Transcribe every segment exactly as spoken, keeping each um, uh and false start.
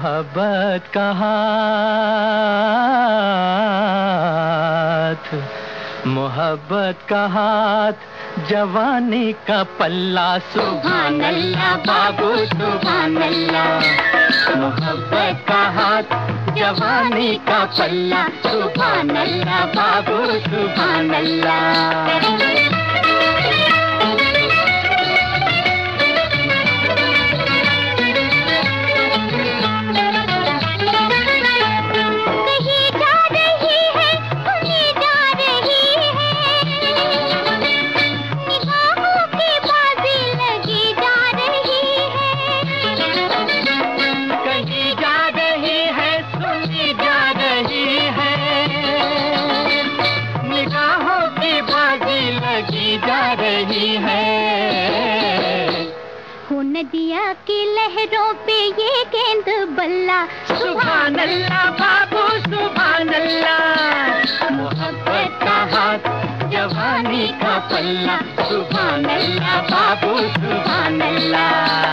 मोहब्बत का हाथ, मोहब्बत का हाथ, जवानी का पल्ला, सुभान अल्लाह बाबू सुभान अल्लाह। मोहब्बत का हाथ, जवानी का पल्ला, सुभान अल्लाह बाबू सुभान अल्लाह। जा रही है हो नदिया की लहरों पे ये गेंद बल्ला, सुभान अल्लाह बाबू सुभान अल्लाह। मोहब्बत का हाथ, जवानी का पल्ला, सुभान अल्लाह बाबू सुभान अल्लाह।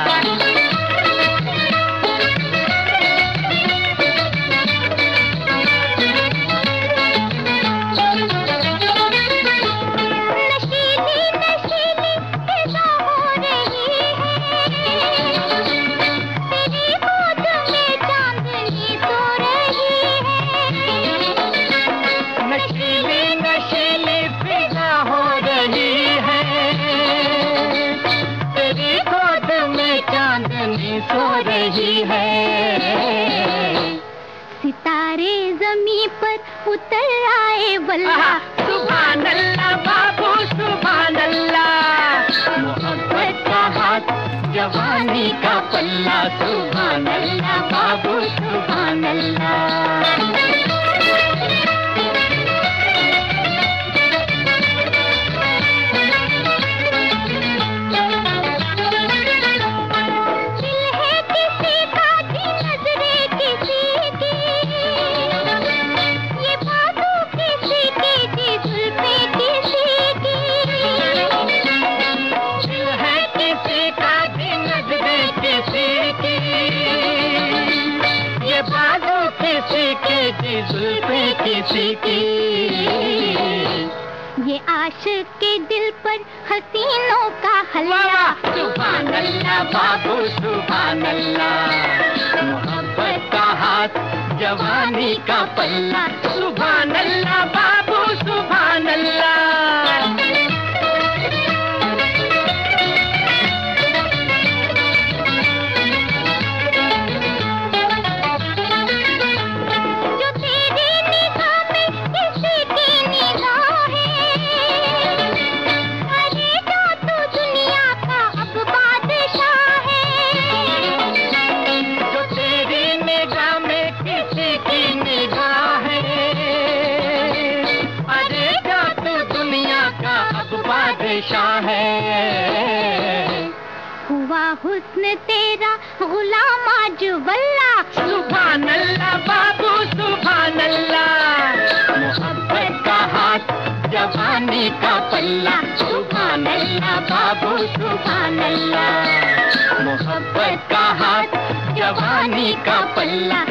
सो रही है सितारे ज़मीं पर उतर आए वल्ला, सुभान अल्लाह बाबू सुभान अल्लाह। मोहब्बत का हाथ, जवानी का पल्ला, सुभान अल्लाह बाबू सुभान अल्लाह। किसी की ये आशिक के दिल पर हसीनों का हल्ला, सुभान अल्लाह बाबू सुभान अल्लाह। मोहब्बत का हाथ, जवानी का पल्ला, सुभान अल्लाह बाबू सुभान अल्लाह। है हुआ हुस्न तेरा गुलाम आज वल्ला, सुभान अल्लाह बाबू सुभान अल्लाह। मोहब्बत का हाथ, जवानी का पल्ला, सुभान अल्लाह बाबू सुभान अल्लाह। मोहब्बत का हाथ, जवानी का पल्ला,